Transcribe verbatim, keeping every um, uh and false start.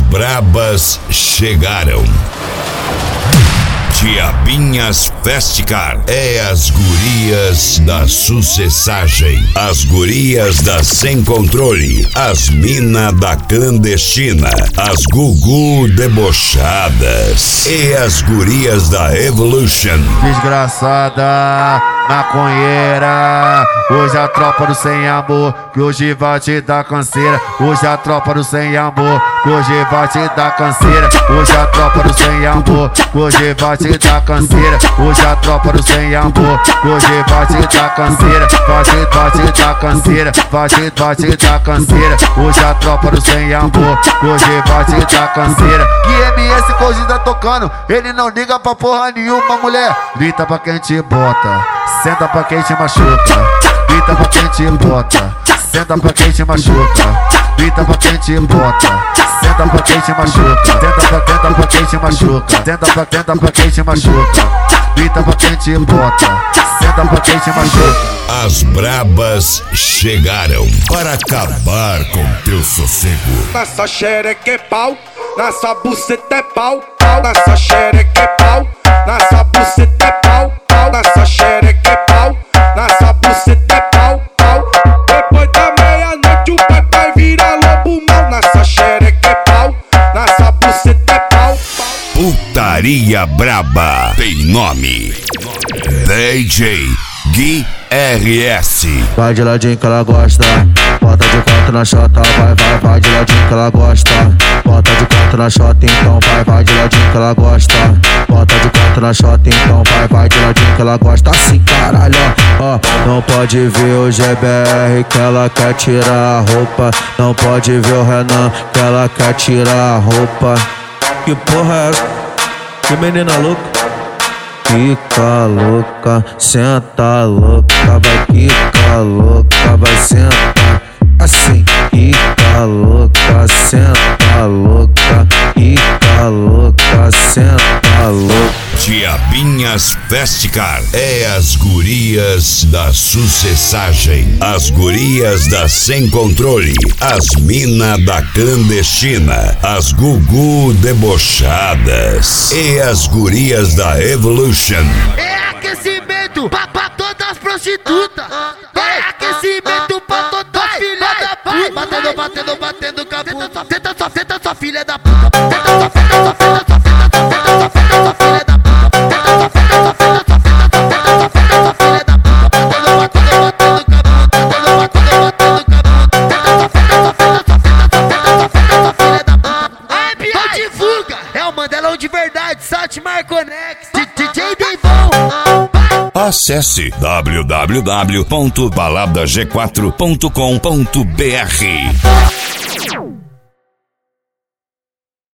brabas chegaram. Diabinhas Festicar é as gurias da sucessagem, as gurias da sem controle, as mina da clandestina, as gugu debochadas e as gurias da Evolution. Desgraçada, maconheira, hoje a tropa do sem amor, que hoje vai te dar canseira. Hoje a tropa do sem amor, que hoje vai te dar canseira. Hoje a tropa do sem amor, que hoje vai te dar canseira. Hoje a tropa do sem amor, que hoje vai te dar canseira. Vai te, vai te dar canseira, vai te, vai te dar canseira. Hoje a tropa do sem amor, que hoje vai te dar canseira. Que M S que hoje tá tocando, ele não liga pra porra nenhuma, mulher. Grita pra quem te bota, senta pra quem te machuca. Grita pra quem te bota, senta pra quem te machuca. Grita pra quem te bota, senta pra quem te machuca. Tenta pra, tenta pra quem te machuca. Tenta pra, tenta pra quem te machuca. Grita pra quem te bota, senta pra quem te machuca. As brabas chegaram para acabar com teu sossego. Na sua xereca é pau, na sua buceta é pau, pau. Na sua xereca é pau, na sua buceta é pau, pau. Na sua xereca é pau, na sua buceta é pau, pau. Depois da meia-noite o pai vai virar lobo mau. Na sua xereca é pau, na sua buceta é pau, pau. Putaria braba tem nome: D J Gui R S. Vai de ladinho que ela gosta, bota de quatro na chota. Vai, vai, vai de ladinho que ela gosta, bota de quatro na chota. Então vai, vai de ladinho que ela gosta, bota de quatro na chota. Então vai, vai de ladinho que ela gosta. Assim caralho, ó, ó. Não pode ver o G B R que ela quer tirar a roupa. Não pode ver o Renan que ela quer tirar a roupa. Que porra é essa? Que menina louca. Fica louca, senta louca, vai ficar louca, vai sentar assim. Fica louca, senta louca, fica louca, senta louca. Diabinhas Festicar é as gurias da sucessagem, as gurias da sem controle, as mina da clandestina, as gugu debochadas e as gurias da Evolution. É aquecimento pra, pra todas as prostitutas. É aquecimento pra todas as filhas da puta. Batendo, batendo, batendo com a puta. Tenta só, tenta só, filha da puta. Tenta só, tenta só, tenta só, tenta só, tenta só, tenta só, filha da puta. Tenta só, tenta só, tenta só, tenta só, tenta só, tenta só, filha da puta. Batendo, batendo, batendo com a puta. Batendo, batendo, batendo com a puta. Tenta só, tenta só, tenta só, tenta só, tenta só, tenta só, filha da puta. Ai, Biai, divulga. É o Mandelão de verdade, Sat Marconex, D J Deivão. Acesse w w w ponto balada g quatro ponto com ponto b r.